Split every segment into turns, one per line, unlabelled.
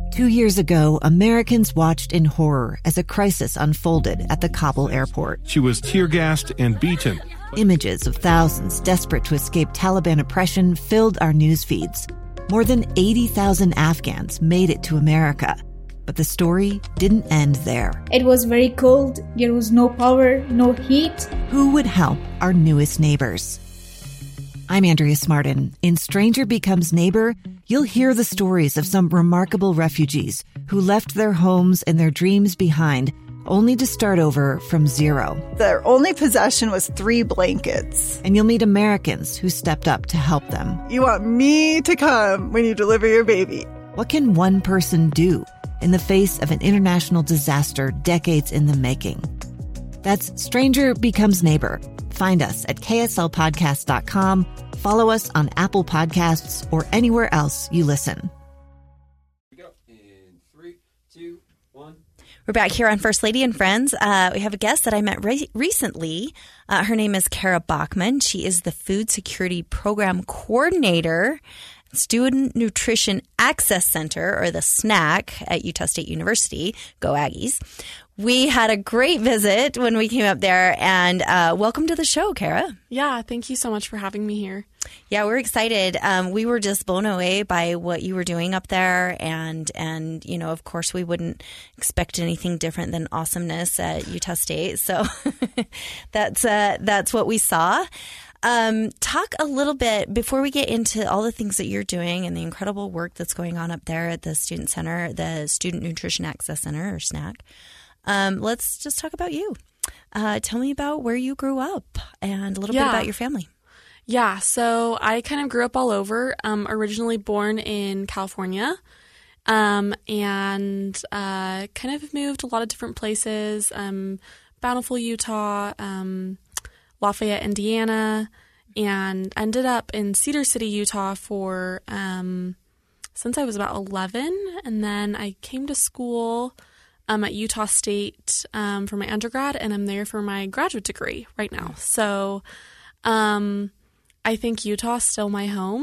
2 years ago, Americans watched in horror as a crisis unfolded at the Kabul airport.
She was tear-gassed and beaten.
Images of thousands desperate to escape Taliban oppression filled our news feeds. More than 80,000 Afghans made it to America. But the story didn't end there.
It was very cold. There was no power, no heat.
Who would help our newest neighbors? I'm Andrea Smartin. In Stranger Becomes Neighbor, you'll hear the stories of some remarkable refugees who left their homes and their dreams behind, only to start over from zero.
Their only possession was 3 blankets.
And you'll meet Americans who stepped up to help them.
You want me to come when you deliver your baby.
What can one person do in the face of an international disaster decades in the making? That's Stranger Becomes Neighbor. Find us at kslpodcast.com. Follow us on Apple Podcasts or anywhere else you listen.
Here we go. In 3, 2, 1.
We're back here on First Lady and Friends. We have a guest that I met recently. Her name is Kara Bachman. She is the Food Security Program Coordinator, Student Nutrition Access Center, or the SNAC, at Utah State University. Go Aggies. We had a great visit when we came up there, and welcome to the show, Kara.
Yeah, thank you so much for having me here.
Yeah, we're excited. We were just blown away by what you were doing up there, and you know, of course, we wouldn't expect anything different than awesomeness at Utah State. So that's what we saw. Talk a little bit before we get into all the things that you're doing and the incredible work that's going on up there at the Student Center, the Student Nutrition Access Center, or SNAC. Let's just talk about you. Tell me about where you grew up and a little bit about your family.
Yeah, so I kind of grew up all over. Originally born in California, and kind of moved a lot of different places. Bountiful, Utah, Lafayette, Indiana, and ended up in Cedar City, Utah for since I was about 11, and then I came to school at Utah State for my undergrad, and I'm there for my graduate degree right now. So I think Utah is still my home.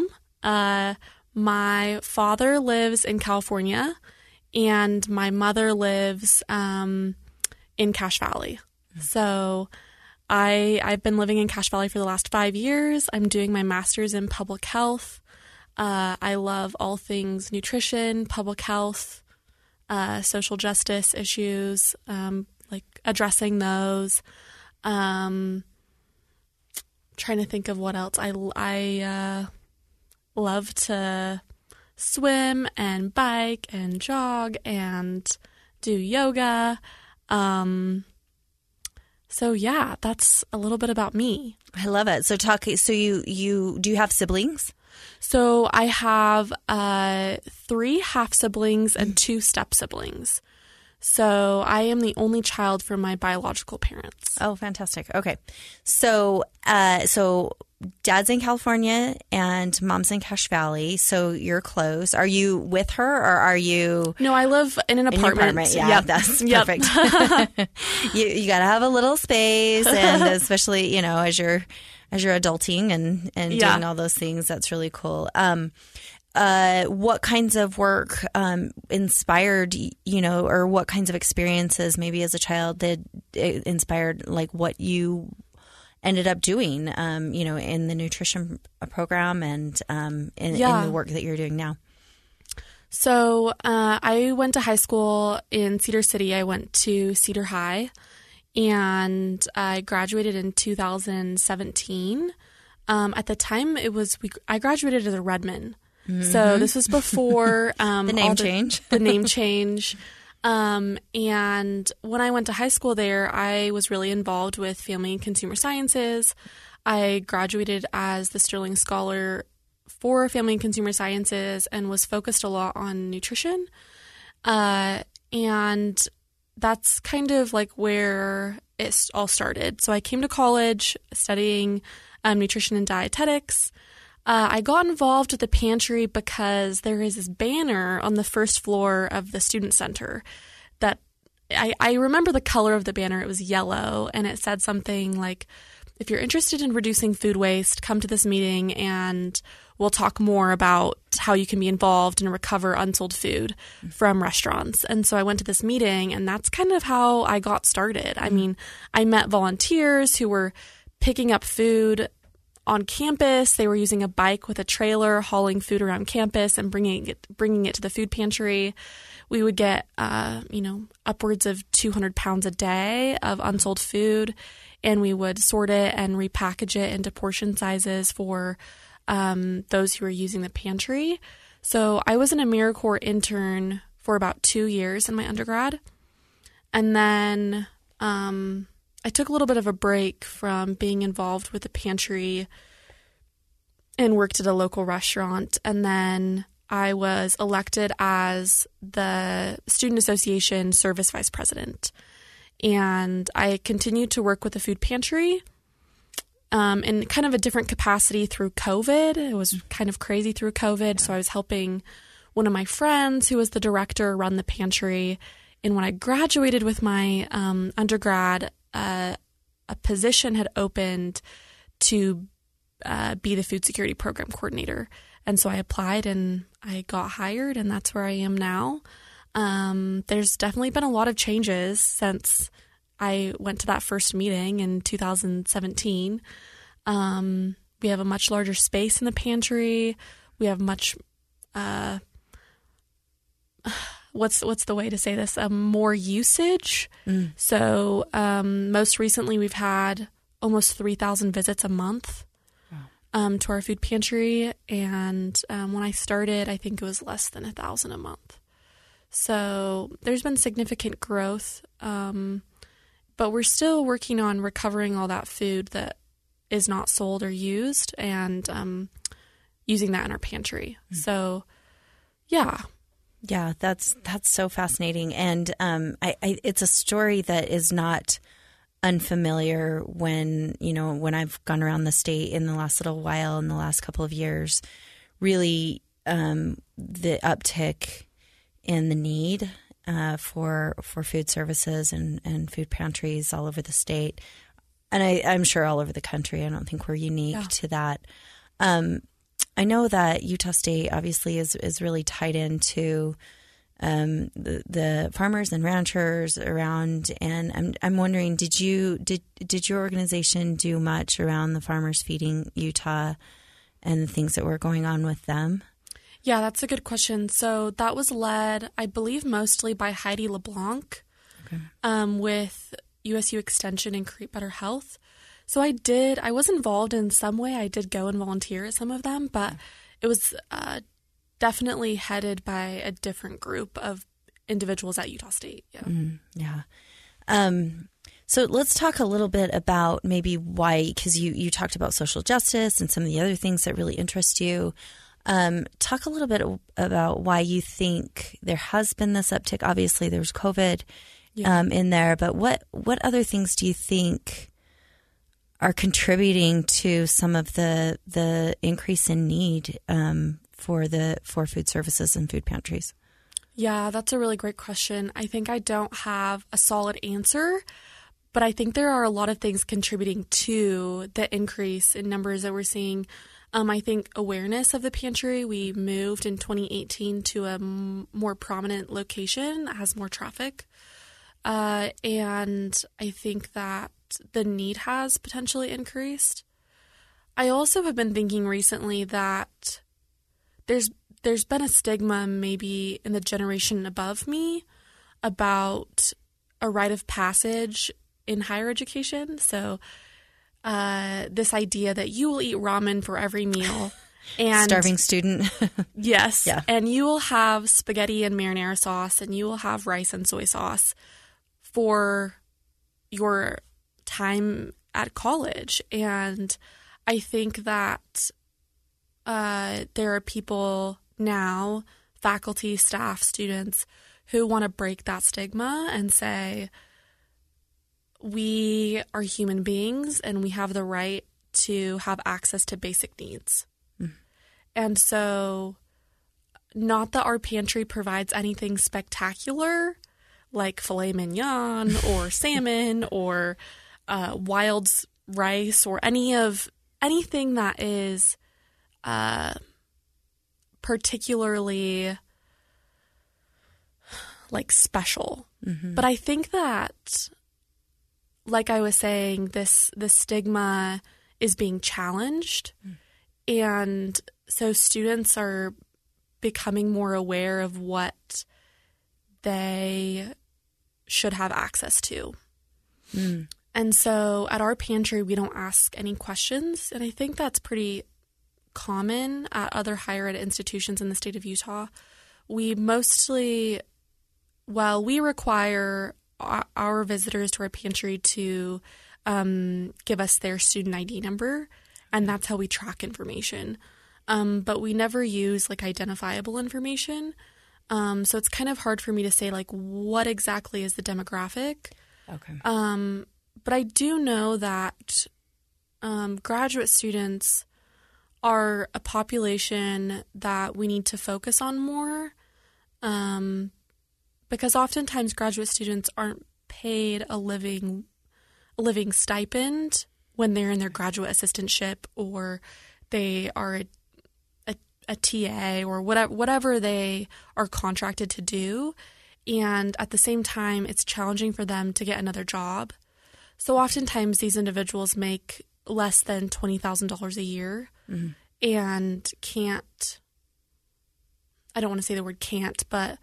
My father lives in California, and my mother lives in Cache Valley. So I've been living in Cache Valley for the last 5 years. I'm doing my master's in public health. I love all things nutrition, public health, social justice issues, like addressing those. Trying to think of what else. I love to swim and bike and jog and do yoga. So yeah, that's a little bit about me.
I love it. So you do you have siblings?
So I have 3 half siblings and 2 step siblings. So I am the only child from my biological parents.
Oh, fantastic. Okay. So dad's in California and mom's in Cache Valley. So you're close. Are you with her, or are you?
No, I live in an apartment.
Yeah, yep. That's perfect. You got to have a little space, and especially, you know, as you're adulting and doing all those things, that's really cool. What kinds of work inspired, you know, or what kinds of experiences maybe as a child that inspired like what you ended up doing, you know, in the nutrition program and in the work that you're doing now?
So I went to high school in Cedar City. I went to Cedar High, and I graduated in 2017. At the time, I graduated as a Redman. Mm-hmm. So this was before
the name change.
The name change. And when I went to high school there, I was really involved with family and consumer sciences. I graduated as the Sterling Scholar for family and consumer sciences and was focused a lot on nutrition. And that's kind of like where it all started. So I came to college studying nutrition and dietetics. I got involved with the pantry because there is this banner on the first floor of the student center that I remember the color of the banner. It was yellow, and it said something like if you're interested in reducing food waste, come to this meeting and we'll talk more about how you can be involved and recover unsold food from restaurants. And so I went to this meeting, and that's kind of how I got started. I mean, I met volunteers who were picking up food on campus. They were using a bike with a trailer, hauling food around campus and bringing it to the food pantry. We would get, upwards of 200 pounds a day of unsold food, and we would sort it and repackage it into portion sizes for those who were using the pantry. So I was an AmeriCorps intern for about 2 years in my undergrad. And then I took a little bit of a break from being involved with the pantry and worked at a local restaurant. And then I was elected as the Student Association Service Vice President. And I continued to work with the food pantry in kind of a different capacity through COVID. It was kind of crazy through COVID. So I was helping one of my friends who was the director run the pantry. And when I graduated with my undergrad, a position had opened to be the food security program coordinator. And so I applied and I got hired, and that's where I am now. There's definitely been a lot of changes since I went to that first meeting in 2017. We have a much larger space in the pantry. We have much, what's the way to say this? More usage. So most recently we've had almost 3,000 visits a month to our food pantry. And when I started, I think it was less than 1,000 a month. So there's been significant growth, but we're still working on recovering all that food that is not sold or used and using that in our pantry. So, yeah.
Yeah, that's so fascinating. And it's a story that is not unfamiliar when I've gone around the state in the last little while, in the last couple of years, really the uptick in the need for food services and food pantries all over the state. And I'm sure all over the country. I don't think we're unique to that. I know that Utah State obviously is really tied into the farmers and ranchers around, and I'm wondering, did your organization do much around the Farmers Feeding Utah and the things that were going on with them?
Yeah, that's a good question. So that was led, I believe, mostly by Heidi LeBlanc with USU Extension and Create Better Health. So I was involved in some way. I did go and volunteer at some of them, but it was definitely headed by a different group of individuals at Utah State. Yeah.
So let's talk a little bit about maybe why, because you talked about social justice and some of the other things that really interest you. Talk a little bit about why you think there has been this uptick. Obviously, there's COVID in there, but what other things do you think are contributing to some of the increase in need for food services and food pantries?
Yeah, that's a really great question. I think I don't have a solid answer, but I think there are a lot of things contributing to the increase in numbers that we're seeing. I think awareness of the pantry. We moved in 2018 to a more prominent location that has more traffic. And I think that the need has potentially increased. I also have been thinking recently that there's been a stigma maybe in the generation above me about a rite of passage in higher education. So this idea that you will eat ramen for every meal. And
starving student.
Yes. Yeah. And you will have spaghetti and marinara sauce, and you will have rice and soy sauce for your time at college. And I think that there are people now, faculty, staff, students, who want to break that stigma and say, we are human beings and we have the right to have access to basic needs. And so, not that our pantry provides anything spectacular like filet mignon or salmon or wild rice or anything that is particularly like special. Mm-hmm. But I think that, like I was saying, the stigma is being challenged. And so students are becoming more aware of what they should have access to. Mm. And so at our pantry, we don't ask any questions. And I think that's pretty common at other higher ed institutions in the state of Utah. We mostly, we require our visitors to our pantry to give us their student ID number, and that's how we track information. But we never use like identifiable information. So it's kind of hard for me to say like what exactly is the demographic. Okay. But I do know that graduate students are a population that we need to focus on more, because oftentimes graduate students aren't paid a living stipend when they're in their graduate assistantship, or they are a TA or whatever they are contracted to do. And at the same time, it's challenging for them to get another job. So oftentimes these individuals make less than $20,000 a year, mm-hmm. and can't, I don't want to say the word can't, but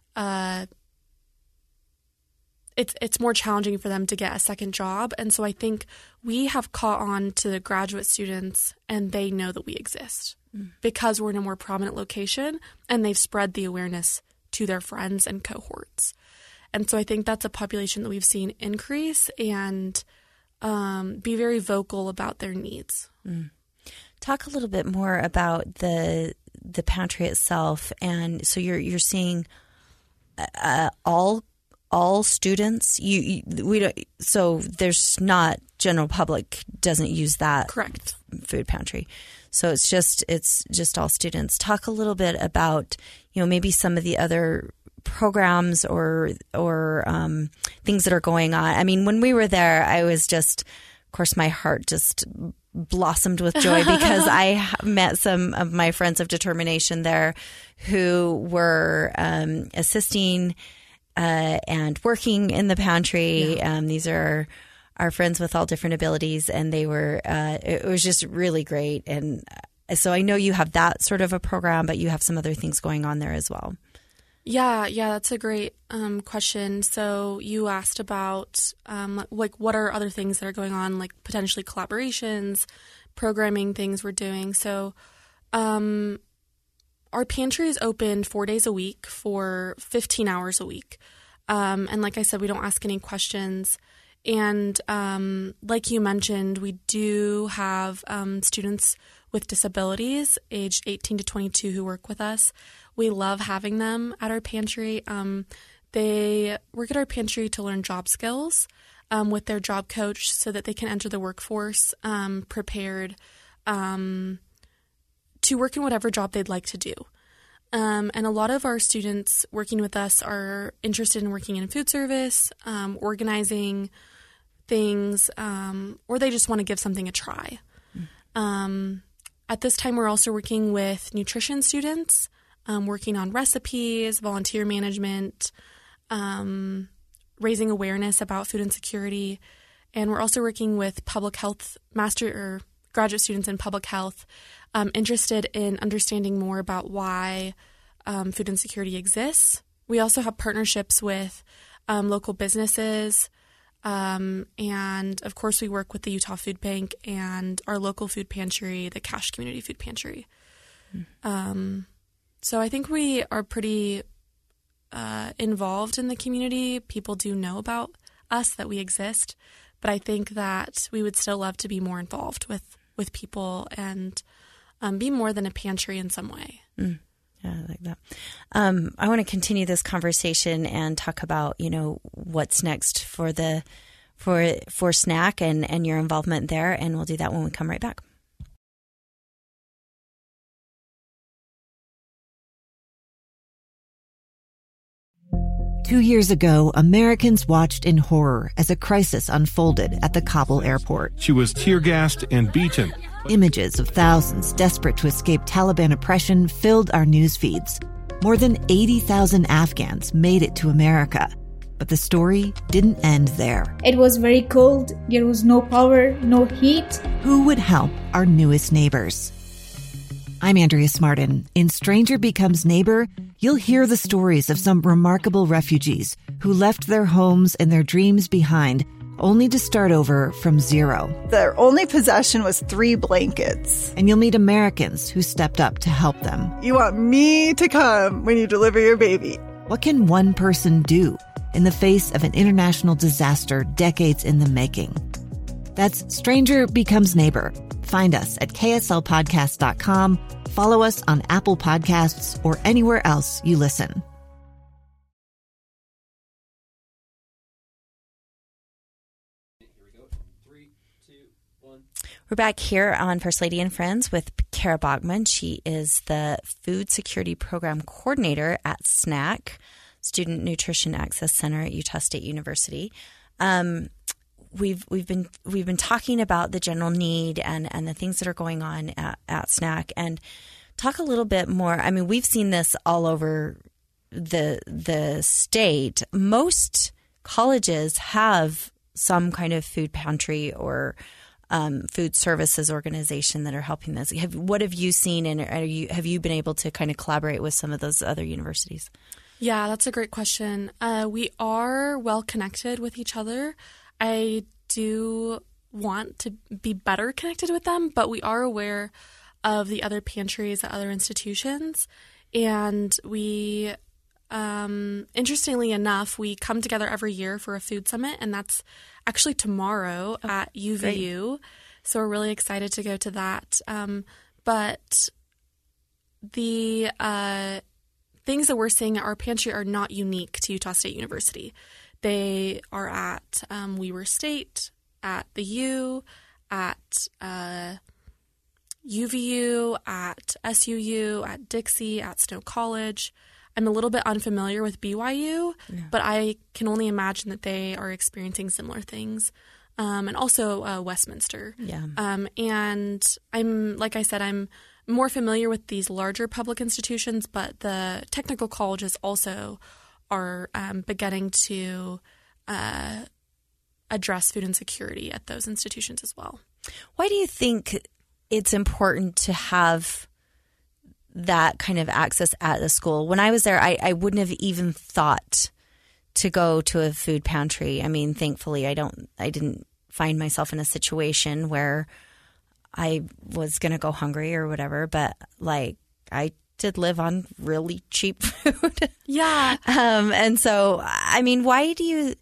it's more challenging for them to get a second job. And so I think we have caught on to the graduate students, and they know that we exist because we're in a more prominent location, and they've spread the awareness to their friends and cohorts. And so I think that's a population that we've seen increase and be very vocal about their needs. Mm.
Talk a little bit more about the pantry itself. And so you're seeing all students. We don't. So there's not general public doesn't use that.
Correct.
Food pantry. So it's just all students. Talk a little bit about maybe some of the other programs or things that are going on. I mean, when we were there, I was just, of course, my heart just blossomed with joy because I met some of my friends of determination there who were assisting and working in the pantry. Yeah. These are our friends with all different abilities, and they were. It was just really great, and so I know you have that sort of a program, but you have some other things going on there as well.
Yeah, that's a great question. So you asked about like what are other things that are going on, like potentially collaborations, programming things we're doing. So our pantry is open 4 days a week for 15 hours a week. And like I said, we don't ask any questions. And like you mentioned, we do have students with disabilities aged 18 to 22 who work with us. We love having them at our pantry. They work at our pantry to learn job skills with their job coach so that they can enter the workforce prepared to work in whatever job they'd like to do. And a lot of our students working with us are interested in working in food service, organizing things, or they just want to give something a try. At this time, we're also working with nutrition students, working on recipes, volunteer management, raising awareness about food insecurity. And we're also working with public health graduate students in public health, interested in understanding more about why food insecurity exists. We also have partnerships with local businesses, and of course we work with the Utah Food Bank and our local food pantry, the Cache Community Food Pantry. So I think we are pretty involved in the community. People do know about us, that we exist, but I think that we would still love to be more involved with people and be more than a pantry in some way.
Yeah, I like that. I want to continue this conversation and talk about, what's next for SNAC and your involvement there, and we'll do that when we come right back.
2 years ago, Americans watched in horror as a crisis unfolded at the Kabul airport.
She was tear-gassed and beaten.
Images of thousands desperate to escape Taliban oppression filled our news feeds. More than 80,000 Afghans made it to America. But the story didn't end there.
It was very cold. There was no power, no heat.
Who would help our newest neighbors? I'm Andrea Smartin. In Stranger Becomes Neighbor, you'll hear the stories of some remarkable refugees who left their homes and their dreams behind, only to start over from zero.
Their only possession was 3 blankets.
And you'll meet Americans who stepped up to help them.
You want me to come when you deliver your baby.
What can one person do in the face of an international disaster decades in the making? That's Stranger Becomes Neighbor. Find us at kslpodcast.com. Follow us on Apple Podcasts or anywhere else you listen.
We're back here on First Lady and Friends with Kara Bachman. She is the Food Security Program Coordinator at SNAC, Student Nutrition Access Center at Utah State University. We've been talking about the general need and the things that are going on at SNAC, and talk a little bit more. I mean, we've seen this all over the state. Most colleges have some kind of food pantry or food services organization that are helping this. What have you seen, and have you been able to kind of collaborate with some of those other universities?
Yeah, that's a great question. We are well connected with each other. I do want to be better connected with them, but we are aware of the other pantries at other institutions. And we, interestingly enough, we come together every year for a food summit, and that's actually tomorrow at UVU. Great. So we're really excited to go to that. But the things that we're seeing at our pantry are not unique to Utah State University. They are at Weber State, at the U, at UVU, at SUU, at Dixie, at Snow College. I'm a little bit unfamiliar with BYU, but I can only imagine that they are experiencing similar things. And also Westminster. Yeah. And like I said, I'm more familiar with these larger public institutions, but the technical colleges also are beginning to address food insecurity at those institutions as well.
Why do you think it's important to have that kind of access at the school? When I was there, I wouldn't have even thought to go to a food pantry. I mean, thankfully, I didn't find myself in a situation where I was going to go hungry or whatever, but like I did live on really cheap food.
Yeah.
And so, I mean, why do you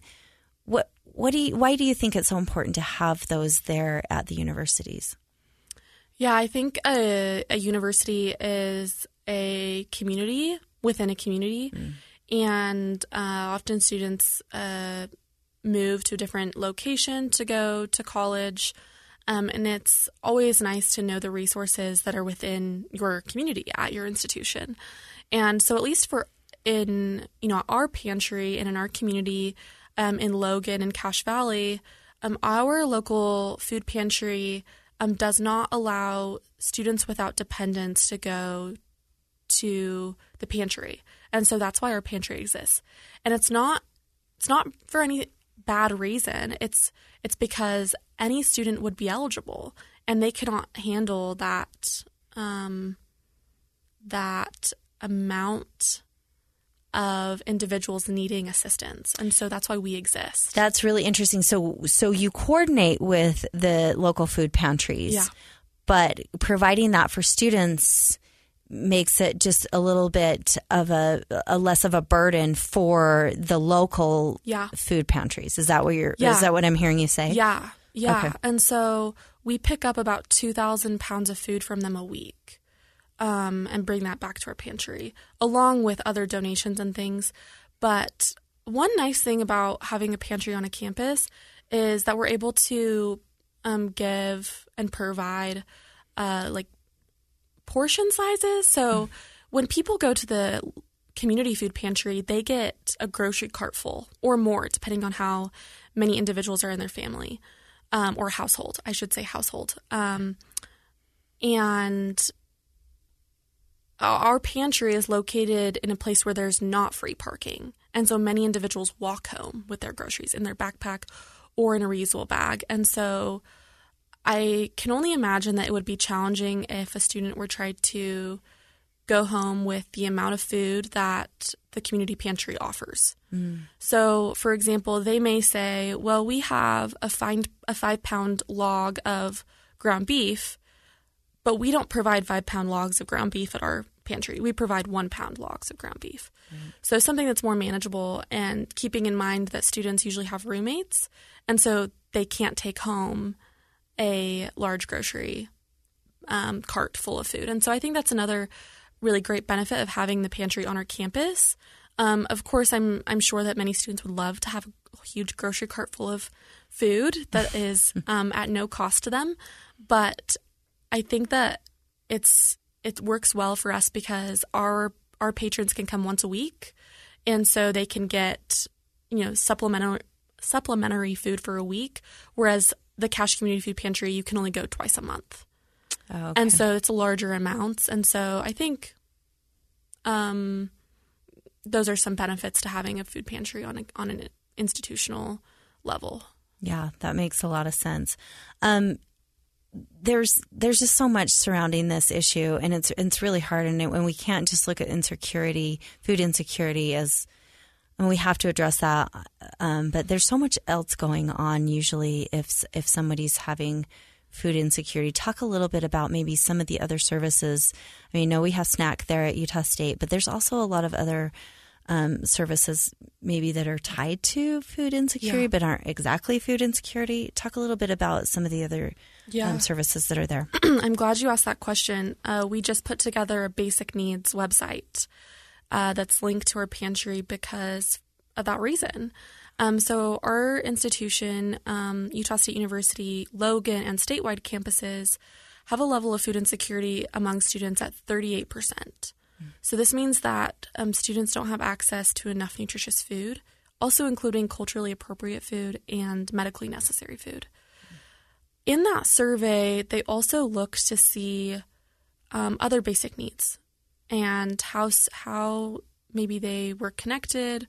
think it's so important to have those there at the universities?
Yeah, I think a university is a community within a community, and often students move to a different location to go to college, and it's always nice to know the resources that are within your community at your institution. And so at least in our pantry and in our community in Logan and Cache Valley, our local food pantry does not allow students without dependents to go to the pantry. And so that's why our pantry exists. And it's not for any bad reason. It's because any student would be eligible, and they cannot handle that amount of individuals needing assistance. And so that's why we exist.
That's really interesting. So you coordinate with the local food pantries,
yeah,
but providing that for students makes it just a little bit of a less of a burden for the local food pantries. Is that what is that what I'm hearing you say?
Yeah. Yeah.
Okay.
And so we pick up about 2,000 pounds of food from them a week. And bring that back to our pantry, along with other donations and things. But one nice thing about having a pantry on a campus is that we're able to give and provide like portion sizes. So when people go to the community food pantry, they get a grocery cart full or more, depending on how many individuals are in their family, or household, I should say household. And our pantry is located in a place where there's not free parking. And so many individuals walk home with their groceries in their backpack or in a reusable bag. And so I can only imagine that it would be challenging if a student were tried to go home with the amount of food that the community pantry offers. So, for example, they may say, well, we have a 5-pound log of ground beef, but we don't provide 5-pound logs of ground beef at our pantry. We provide 1-pound logs of ground beef. So something that's more manageable, and keeping in mind that students usually have roommates, and so they can't take home a large grocery cart full of food. And so I think that's another really great benefit of having the pantry on our campus. Of course, I'm sure that many students would love to have a huge grocery cart full of food that is at no cost to them. But I think that it works well for us because our patrons can come once a week, and so they can get supplementary food for a week, whereas the Cache Community Food Pantry, you can only go twice a month.
Oh, okay.
And so it's larger amounts. And so I think those are some benefits to having a food pantry on an institutional level.
Yeah, that makes a lot of sense. There's just so much surrounding this issue, and it's really hard. And we can't just look at food insecurity as, and we have to address that. But there's so much else going on. Usually, if somebody's having food insecurity, talk a little bit about maybe some of the other services. I mean, I know we have SNAC there at Utah State, but there's also a lot of other services maybe that are tied to food insecurity, but aren't exactly food insecurity. Talk a little bit about some of the other services that are there.
I'm glad you asked that question. We just put together a basic needs website that's linked to our pantry because of that reason. So our institution, Utah State University, Logan, and statewide campuses have a level of food insecurity among students at 38%. So this means that students don't have access to enough nutritious food, also including culturally appropriate food and medically necessary food. In that survey, they also looked to see other basic needs and how maybe they were connected.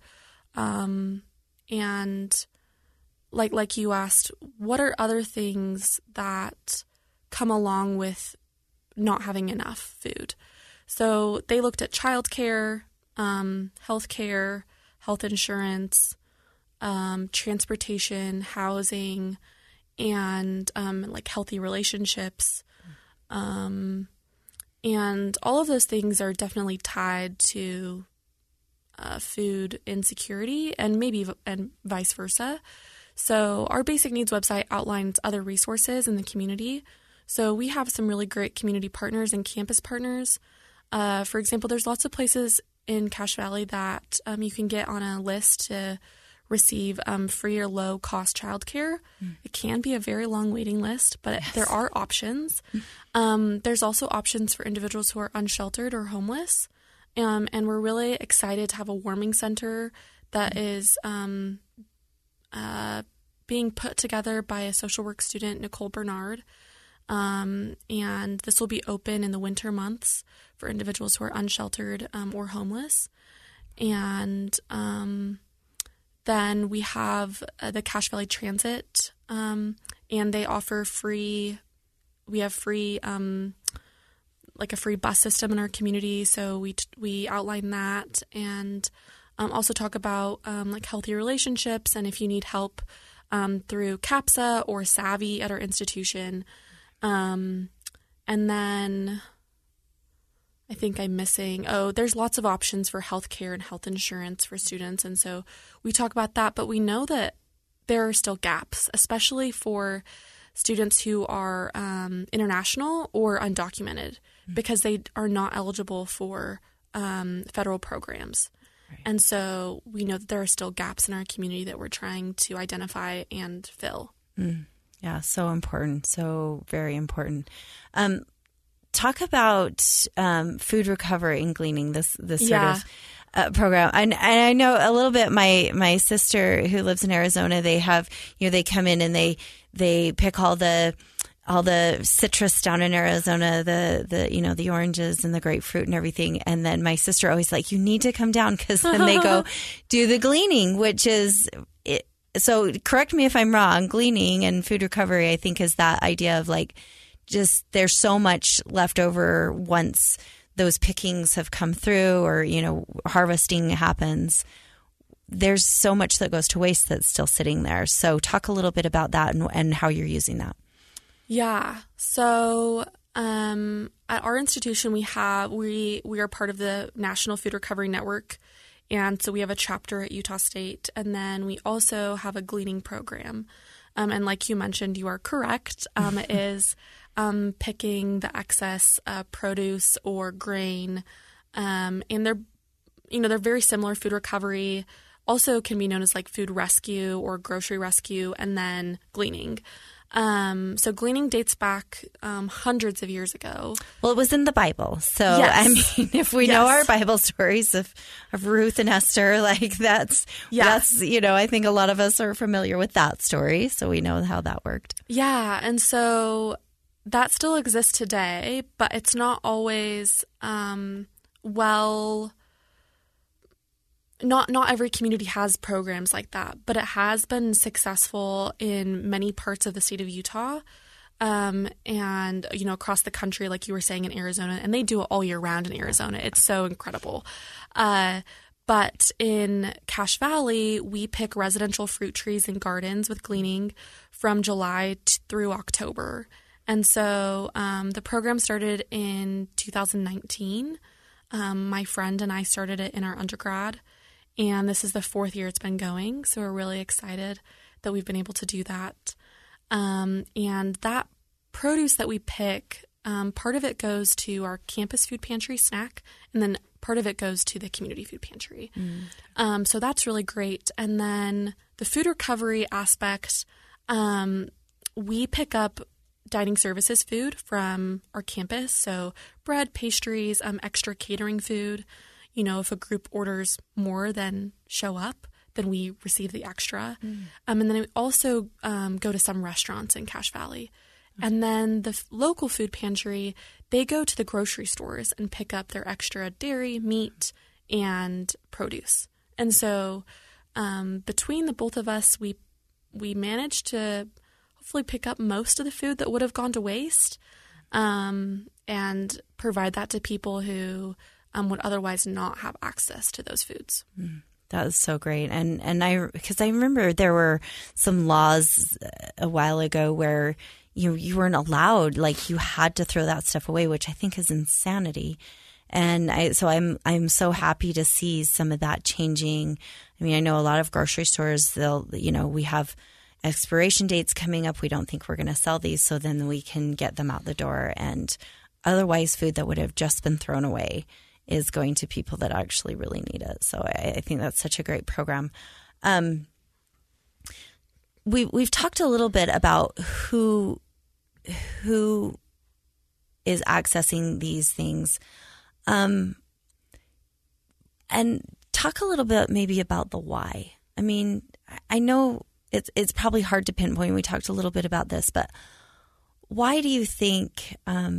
And like you asked, what are other things that come along with not having enough food? So they looked at childcare, healthcare, health insurance, transportation, housing, and like healthy relationships. And all of those things are definitely tied to food insecurity and vice versa. So our basic needs website outlines other resources in the community. So we have some really great community partners and campus partners. For example, there's lots of places in Cache Valley that you can get on a list to receive free or low-cost childcare. It can be a very long waiting list, but there are options. There's also options for individuals who are unsheltered or homeless. And we're really excited to have a warming center that is being put together by a social work student, Nicole Bernard. And this will be open in the winter months for individuals who are unsheltered or homeless. And then we have the Cache Valley Transit, and they offer free like a free bus system in our community. So we outline that and also talk about like healthy relationships, and if you need help through CAPSA or Savvy at our institution. And then I think I'm missing, there's lots of options for healthcare and health insurance for students. And so we talk about that, but we know that there are still gaps, especially for students who are international or undocumented, because they are not eligible for federal programs. Right. And so we know that there are still gaps in our community that we're trying to identify and fill.
Yeah, so important. So very important. Talk about food recovery and gleaning, this sort of program. And I know a little bit. My sister who lives in Arizona, they have, they come in and they pick all the citrus down in Arizona, the oranges and the grapefruit and everything. And then my sister always you need to come down, because then they go do the gleaning, which is it. So correct me if I'm wrong. Gleaning and food recovery, I think, is that idea of just there's so much left over once those pickings have come through, or, harvesting happens. There's so much that goes to waste that's still sitting there. So talk a little bit about that and how you're using that.
Yeah. So at our institution, we are part of the National Food Recovery Network. And so we have a chapter at Utah State. And then we also have a gleaning program. And like you mentioned, you are correct. It is picking the excess produce or grain. And they're very similar. Food recovery also can be known as food rescue or grocery rescue, and then gleaning. So gleaning dates back hundreds of years ago. Well,
it was in the Bible. So,
yes.
If we know our Bible stories of Ruth and Esther, that's, I think a lot of us are familiar with that story. So we know how that worked.
Yeah. And so that still exists today, but it's not always Not every community has programs like that, but it has been successful in many parts of the state of Utah, and across the country, like you were saying, in Arizona, and they do it all year round in Arizona. It's so incredible. But in Cache Valley, we pick residential fruit trees and gardens with gleaning from July through October. And so the program started in 2019. My friend and I started it in our undergrad. And this is the 4th year it's been going, so we're really excited that we've been able to do that. And that produce that we pick, part of it goes to our campus food pantry snack, and then part of it goes to the community food pantry. So that's really great. And then the food recovery aspect, we pick up dining services food from our campus, so bread, pastries, extra catering food. If a group orders more than show up, then we receive the extra. And then we also go to some restaurants in Cache Valley. And then the local food pantry, they go to the grocery stores and pick up their extra dairy, meat, and produce. And so between the both of us, we managed to hopefully pick up most of the food that would have gone to waste, and provide that to people who would otherwise not have access to those foods.
That was so great. And because I remember there were some laws a while ago where you weren't allowed, you had to throw that stuff away, which I think is insanity. And I'm so happy to see some of that changing. I mean, I know a lot of grocery stores, we have expiration dates coming up. We don't think we're going to sell these, so then we can get them out the door. And otherwise, food that would have just been thrown away is going to people that actually really need it. So I think that's such a great program. We've talked a little bit about who is accessing these things, and talk a little bit maybe about the why. I mean, I know it's probably hard to pinpoint. We talked a little bit about this, but why do you think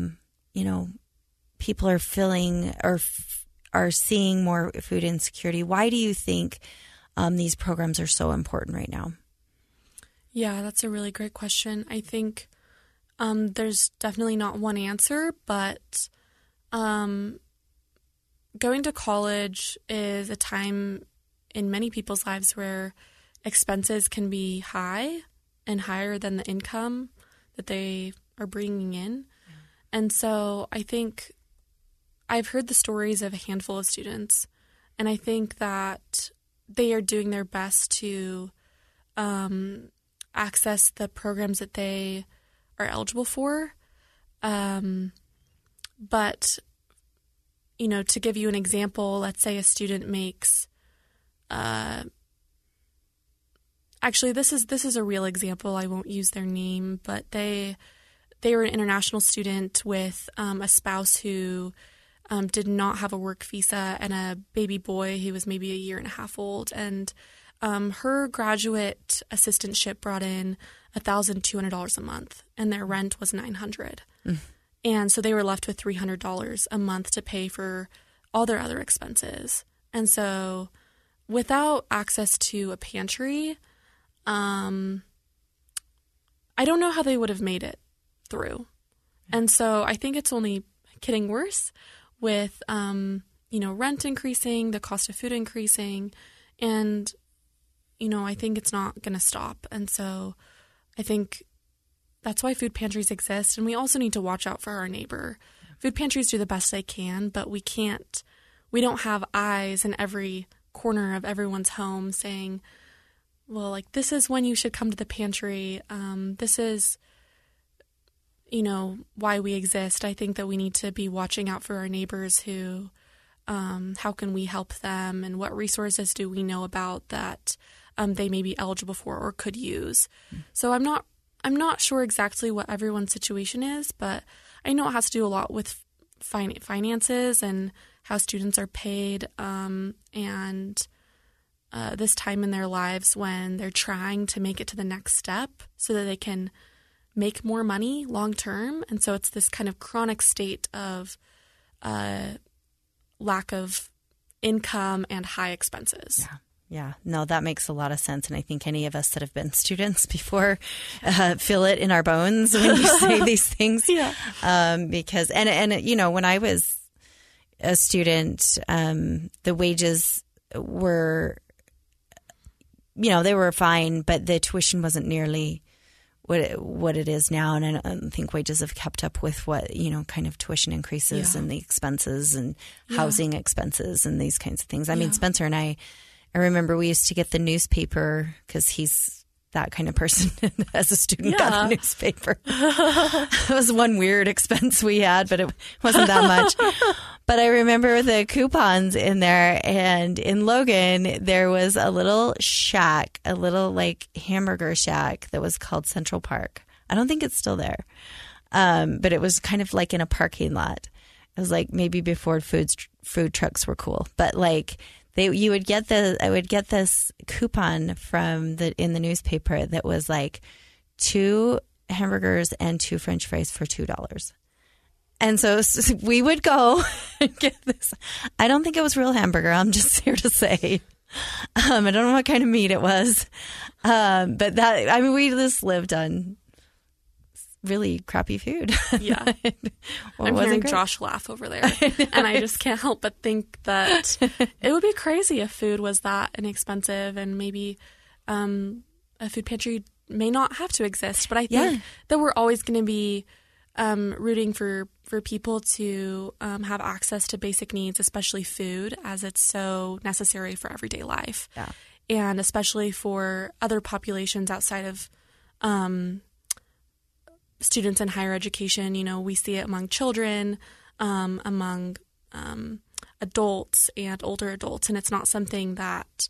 people are feeling or are seeing more food insecurity? Why do you think these programs are so important right now?
Yeah, that's a really great question. I think there's definitely not one answer, but going to college is a time in many people's lives where expenses can be high and higher than the income that they are bringing in. Yeah. And so I think I've heard the stories of a handful of students, and I think that they are doing their best to access the programs that they are eligible for. But, to give you an example, let's say a student makes actually, this is a real example. I won't use their name, but they were an international student with a spouse who did not have a work visa and a baby boy who was maybe a year and a half old. And her graduate assistantship brought in $1,200 a month, and their rent was $900. And so they were left with $300 a month to pay for all their other expenses. And so without access to a pantry, I don't know how they would have made it through. And so I think it's only getting worse with, rent increasing, the cost of food increasing, and, I think it's not going to stop. And so I think that's why food pantries exist. And we also need to watch out for our neighbor. Food pantries do the best they can, but we don't have eyes in every corner of everyone's home saying, well, like, this is when you should come to the pantry. This is, why we exist. I think that we need to be watching out for our neighbors who, how can we help them, and what resources do we know about that they may be eligible for or could use. So I'm not sure exactly what everyone's situation is, but I know it has to do a lot with finances and how students are paid, and this time in their lives when they're trying to make it to the next step so that they can make more money long term. And so it's this kind of chronic state of lack of income and high expenses.
Yeah. No, that makes a lot of sense. And I think any of us that have been students before feel it in our bones when you say these things. Because, when I was a student, the wages were, they were fine, but the tuition wasn't nearly what it is now. And I don't think wages have kept up with what, kind of tuition increases and the expenses and housing expenses and these kinds of things. I mean, Spencer and I remember we used to get the newspaper because he's that kind of person as a student got the newspaper. It was one weird expense we had, but it wasn't that much. But I remember the coupons in there, and in Logan, there was a little shack, a little like hamburger shack that was called Central Park. I don't think it's still there. But it was kind of like in a parking lot. It was like maybe before food trucks were cool, but like I would get this coupon in the newspaper that was like 2 hamburgers and 2 French fries for $2. And so we would go and get this. I don't think it was real hamburger. I'm just here to say. I don't know what kind of meat it was. But we just lived on really crappy food.
Yeah. I'm hearing Josh laugh over there. And I just can't help but think that it would be crazy if food was that inexpensive, and maybe a food pantry may not have to exist. But I think that we're always going to be rooting for people to have access to basic needs, especially food, as it's so necessary for everyday life. Yeah. And especially for other populations outside of students in higher education. We see it among children, among adults and older adults, and it's not something that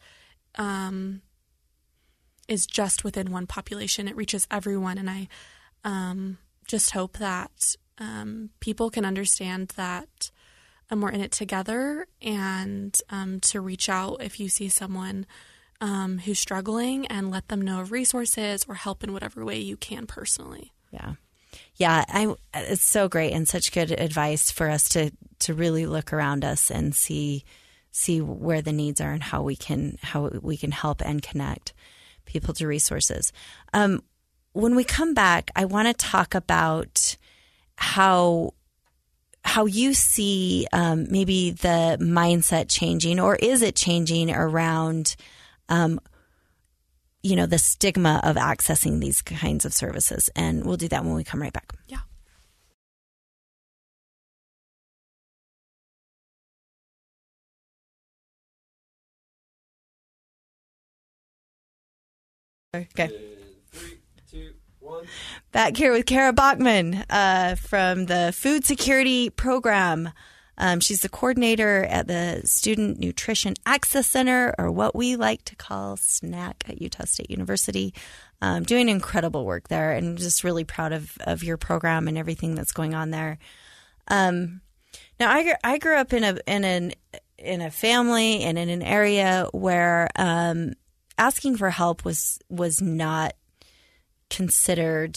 is just within one population. It reaches everyone, and I just hope that people can understand that we're in it together, and to reach out if you see someone who's struggling, and let them know of resources or help in whatever way you can personally.
Yeah. It's so great and such good advice for us to really look around us and see where the needs are and how we can help and connect people to resources. When we come back, I want to talk about how you see maybe the mindset changing, or is it changing around the stigma of accessing these kinds of services. And we'll do that when we come right back.
Yeah.
Okay.
3, 2, 1.
Back here with Kara Bachman from the Food Security Program. She's the coordinator at the Student Nutrition Access Center, or what we like to call SNAC, at Utah State University. Doing incredible work there, and just really proud of your program and everything that's going on there. Now, I grew up in a family and in an area where asking for help was not considered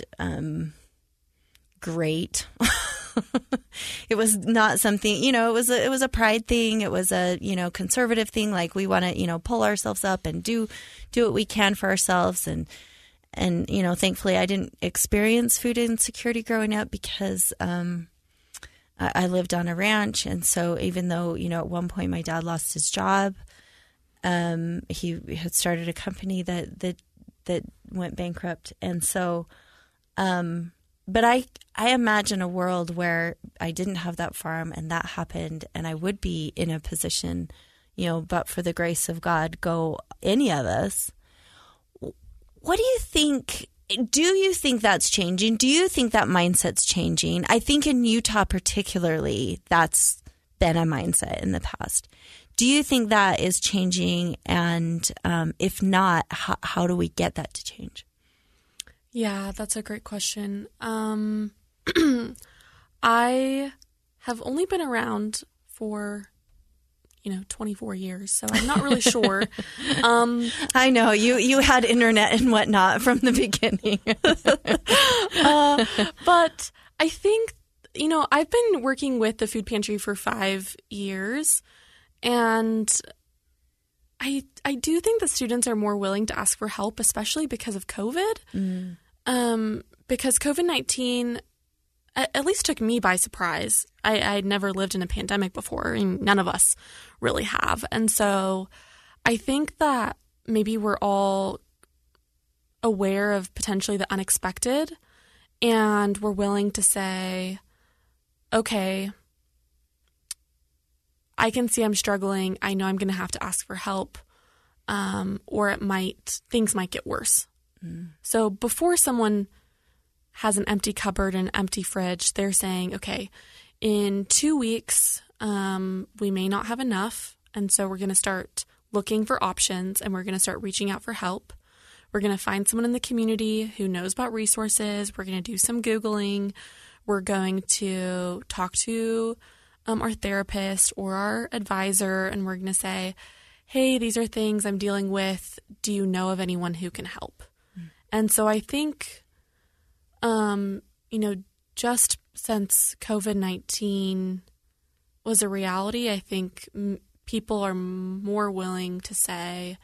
great. It was not something, it was a pride thing. It was a, conservative thing. Like we want to, pull ourselves up and do what we can for ourselves. And thankfully I didn't experience food insecurity growing up because I lived on a ranch. And so even though, at one point my dad lost his job, he had started a company that went bankrupt. And so, but I imagine a world where I didn't have that farm and that happened, and I would be in a position, but for the grace of God, go any of us. What do you think? Do you think that's changing? Do you think that mindset's changing? I think in Utah particularly, that's been a mindset in the past. Do you think that is changing? And if not, how do we get that to change?
Yeah, that's a great question. I have only been around for, 24 years, so I'm not really sure.
I know you had internet and whatnot from the beginning.
But I think, I've been working with the food pantry for 5 years, and I do think that students are more willing to ask for help, especially because of COVID. Because COVID-19 at least took me by surprise. I'd never lived in a pandemic before, and none of us really have. And so I think that maybe we're all aware of potentially the unexpected, and we're willing to say, okay, I can see I'm struggling. I know I'm going to have to ask for help, or things might get worse. So before someone has an empty cupboard and an empty fridge, they're saying, okay, in 2 weeks, we may not have enough. And so we're going to start looking for options, and we're going to start reaching out for help. We're going to find someone in the community who knows about resources. We're going to do some Googling. We're going to talk to our therapist or our advisor, and we're going to say, hey, these are things I'm dealing with. Do you know of anyone who can help? And so I think, just since COVID-19 was a reality, I think people are more willing to say,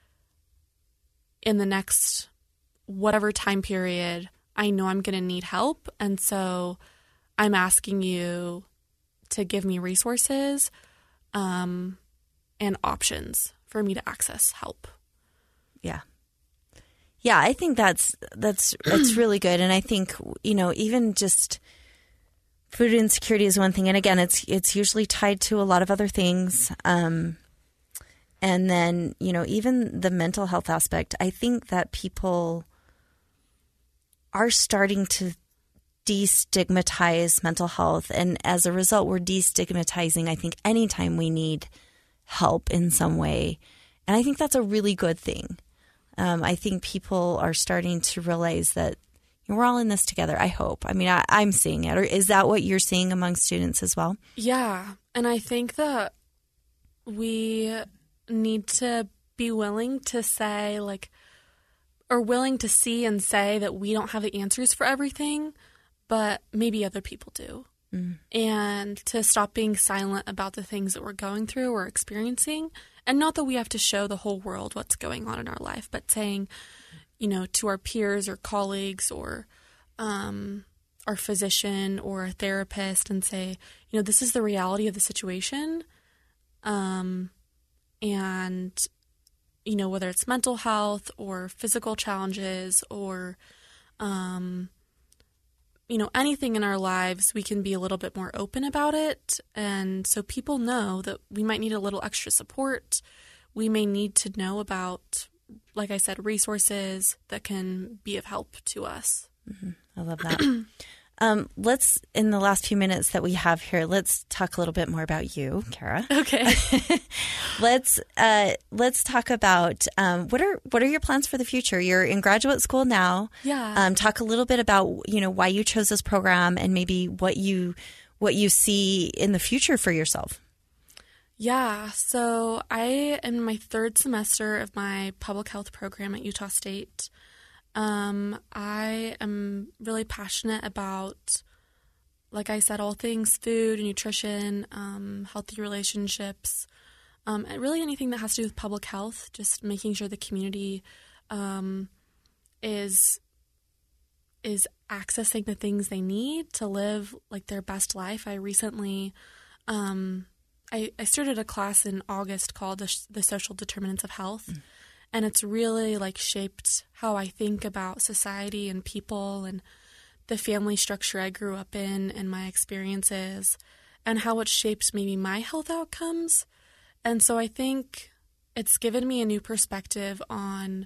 in the next whatever time period, I know I'm going to need help. And so I'm asking you to give me resources and options for me to access help.
Yeah. Yeah, I think that's really good. And I think, even just food insecurity is one thing. And again, it's usually tied to a lot of other things. And then, even the mental health aspect, I think that people are starting to destigmatize mental health. And as a result, we're destigmatizing, I think, anytime we need help in some way. And I think that's a really good thing. I think people are starting to realize that we're all in this together, I hope. I mean, I'm seeing it. Or is that what you're seeing among students as well? Yeah.
And I think that we need to be willing to say, or willing to see and say that we don't have the answers for everything, but maybe other people do. And to stop being silent about the things that we're going through or experiencing. And not that we have to show the whole world what's going on in our life, but saying, to our peers or colleagues or our physician or a therapist and say, this is the reality of the situation. And, whether it's mental health or physical challenges or, anything in our lives, we can be a little bit more open about it. And so people know that we might need a little extra support. We may need to know about, like I said, resources that can be of help to us.
I love that. Let's, in the last few minutes that we have here, let's talk a little bit more about you, Kara.
Okay.
Let's talk about what are your plans for the future? You're in graduate school now.
Yeah.
Talk a little bit about why you chose this program and maybe what you what you see in the future for yourself.
Yeah, so I am in my third semester of my public health program at Utah State. I am really passionate about, like I said, all things food, nutrition, healthy relationships, and really anything that has to do with public health, just making sure the community is accessing the things they need to live like their best life. I recently I started a class in August called the Social Determinants of Health, and it's really like shaped how I think about society and people and the family structure I grew up in and my experiences and how it shaped maybe my health outcomes. And so I think it's given me a new perspective on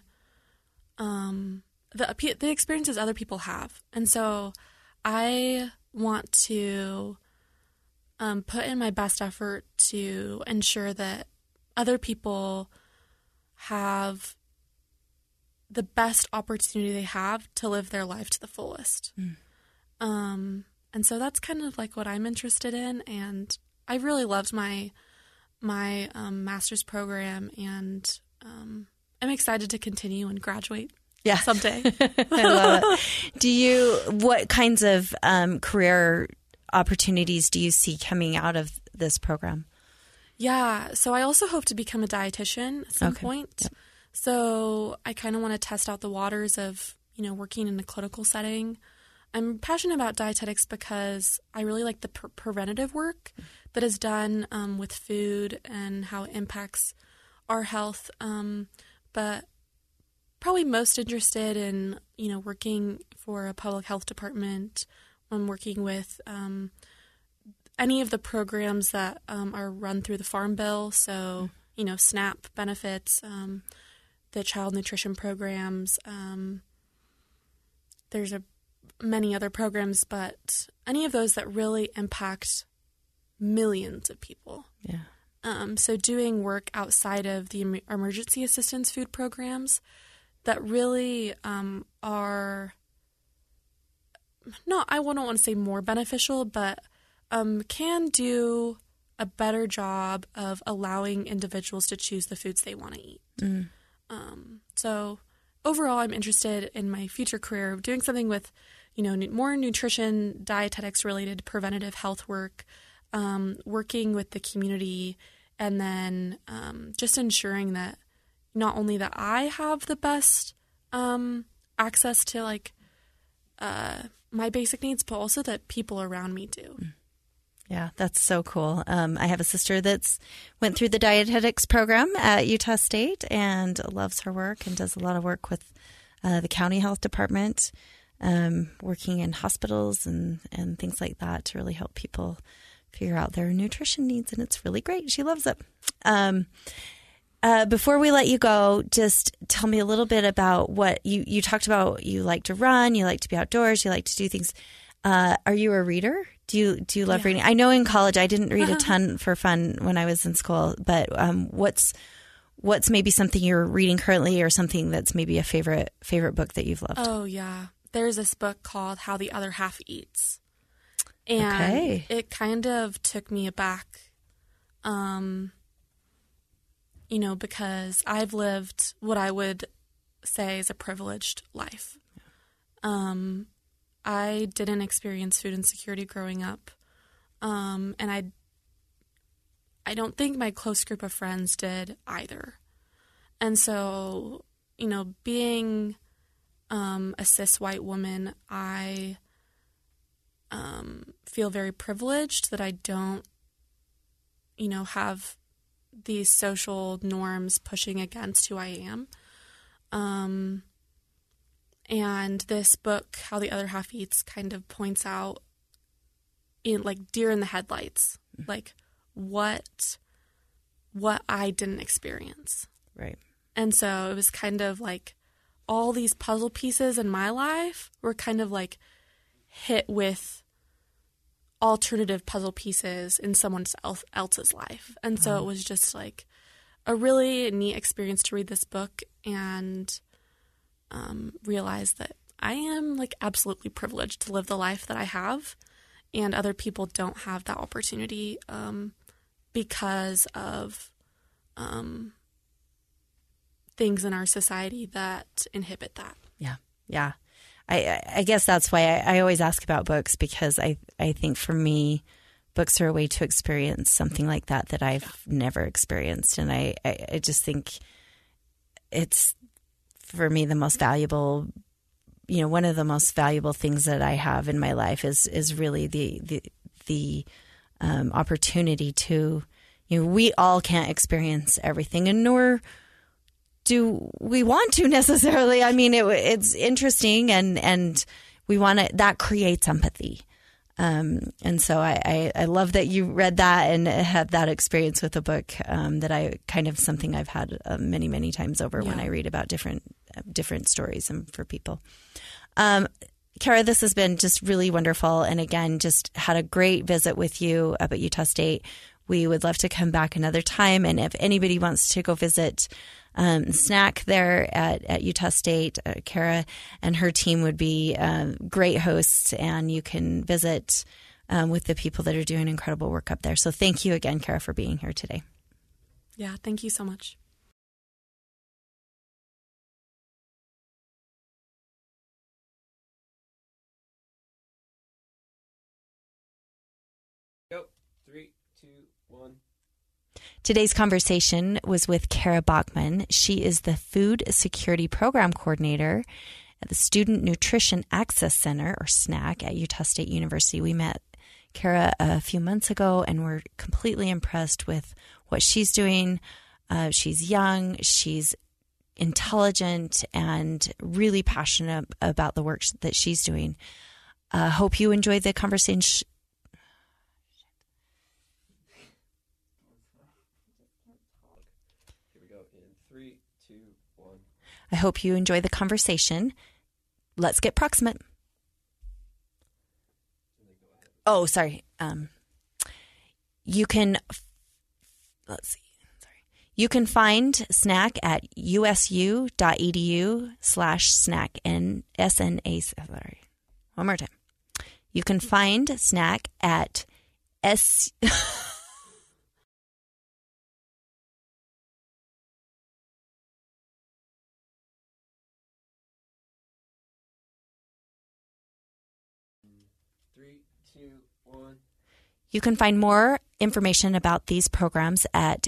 the experiences other people have. And so I want to put in my best effort to ensure that other people have the best opportunity they have to live their life to the fullest. And so that's kind of like what I'm interested in. And I really loved my master's program, and I'm excited to continue and graduate someday.
I love it. What kinds of career opportunities do you see coming out of this program?
Yeah, so I also hope to become a dietitian at some point. Yep. So I kind of want to test out the waters of, working in a clinical setting. I'm passionate about dietetics because I really like the preventative work that is done with food and how it impacts our health. But probably most interested in, working for a public health department. I'm working with any of the programs that are run through the Farm Bill. So, SNAP benefits, the child nutrition programs. There's many other programs, but any of those that really impact millions of people. Yeah. So doing work outside of the emergency assistance food programs that really are not, I wouldn't want to say more beneficial, but can do a better job of allowing individuals to choose the foods they want to eat. So overall, I'm interested in my future career doing something with, more nutrition, dietetics related preventative health work, working with the community, and then just ensuring that not only that I have the best access to my basic needs, but also that people around me do.
Yeah, that's so cool. I have a sister that's went through the dietetics program at Utah State and loves her work and does a lot of work with the county health department, working in hospitals and things like that to really help people figure out their nutrition needs. And it's really great. She loves it. Before we let you go, just tell me a little bit about what you talked about. You like to run, you like to be outdoors, you like to do things. Are you a reader? Do you love reading? I know in college I didn't read a ton for fun when I was in school, but what's maybe something you're reading currently, or something that's maybe a favorite book that you've loved?
Oh yeah, there's this book called How the Other Half Eats, and it kind of took me aback, because I've lived what I would say is a privileged life. I didn't experience food insecurity growing up, and I don't think my close group of friends did either. And so, being a cis white woman, I feel very privileged that I don't, have these social norms pushing against who I am. And this book, How the Other Half Eats, kind of points out, in deer in the headlights, what I didn't experience.
Right.
And so it was kind of all these puzzle pieces in my life were kind of hit with alternative puzzle pieces in someone else's life. And so it was just a really neat experience to read this book and realize that I am absolutely privileged to live the life that I have, and other people don't have that opportunity because of things in our society that inhibit that.
Yeah. I guess that's why I always ask about books, because I think for me, books are a way to experience something like that I've never experienced. And I just think it's, for me, the most valuable, one of the most valuable things that I have in my life is really the opportunity to, we all can't experience everything, and nor do we want to necessarily. I mean, it's interesting, and we want to. That creates empathy, and so I love that you read that and had that experience with a book that I kind of something I've had many times over when I read about different stories and for people. Kara, this has been just really wonderful, and again, just had a great visit with you up at Utah State. We would love to come back another time, and if anybody wants to go visit SNAC there at Utah State, Kara and her team would be great hosts, and you can visit with the people that are doing incredible work up there. So thank you again, Kara, for being here today.
Yeah, thank you so much.
Go. 3, 2, 1.
Today's conversation was with Kara Bachman. She is the Food Security Program Coordinator at the Student Nutrition Access Center, or SNAC, at Utah State University. We met Kara a few months ago, and we're completely impressed with what she's doing. She's young, she's intelligent, and really passionate about the work that she's doing. Hope you enjoyed the conversation. I hope you enjoy the conversation. Let's get proximate. Oh, sorry. You can find SNAC at usu.edu/SNAC. Sorry. One more time. You can find SNAC at You can find more information about these programs at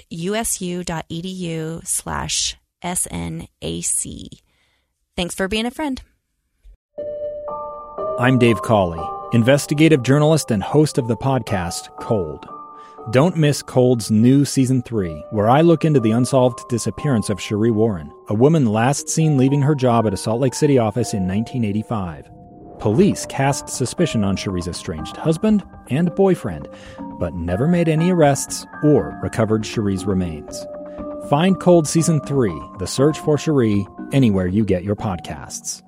usu.edu/SNAC. Thanks for being a friend.
I'm Dave Cawley, investigative journalist and host of the podcast Cold. Don't miss Cold's new Season 3, where I look into the unsolved disappearance of Cherie Warren, a woman last seen leaving her job at a Salt Lake City office in 1985. Police cast suspicion on Cherie's estranged husband and boyfriend, but never made any arrests or recovered Cherie's remains. Find Cold Season 3, The Search for Cherie, anywhere you get your podcasts.